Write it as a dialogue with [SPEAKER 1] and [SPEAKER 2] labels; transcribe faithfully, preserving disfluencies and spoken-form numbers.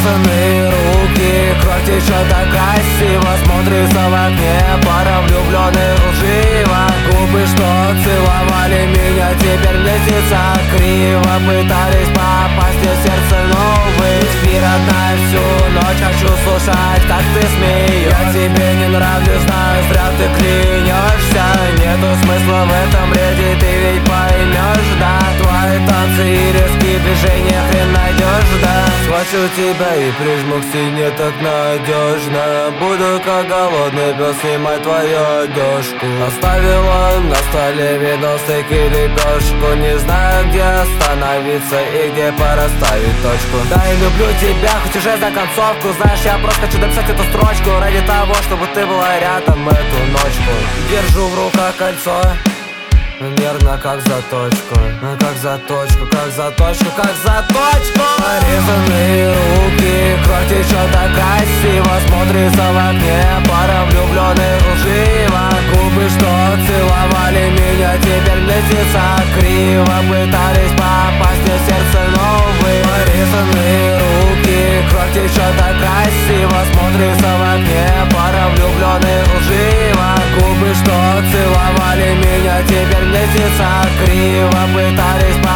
[SPEAKER 1] Порезанные руки, кровь течет так красиво. Смотрится в окне, пара влюбленных лживо. Губы, что целовали меня, теперь мне снится криво. Пытались попасть в сердце новый мир. Одна всю ночь хочу слушать, как ты смеешь. Я тебе не нравлюсь, знаю, зря ты клянешься. Нету смысла в этом бреде, ты ведь поймешь, да. Твои танцы и резкие движения хрен найдешь, да. Схвачу тебя и прижму к стене так надежно. Буду как голодный пес снимать твою одежку. Оставила на столе вино, стейк и лепешку. Не знаю, где остановиться и где пора ставить точку. Да, и люблю тебя, хоть уже за концовку. Знаешь, я просто хочу дописать эту строчку ради того, чтобы ты была рядом эту ночку. Держу в руках кольцо, нервно, как заточку, как заточку, как заточку, как заточку. Порезанные руки, кровь течет так красиво. Смотрится в окне, пара влюбленных лживо. Губы, что целовали меня, теперь мне снится криво. Пытались попасть в сердце новый. Порезанные руки, кровь течет так красиво. Смотрится в окне, пара влюбленных лживо. Губы, что целовали меня, теперь мне снится криво. Пытались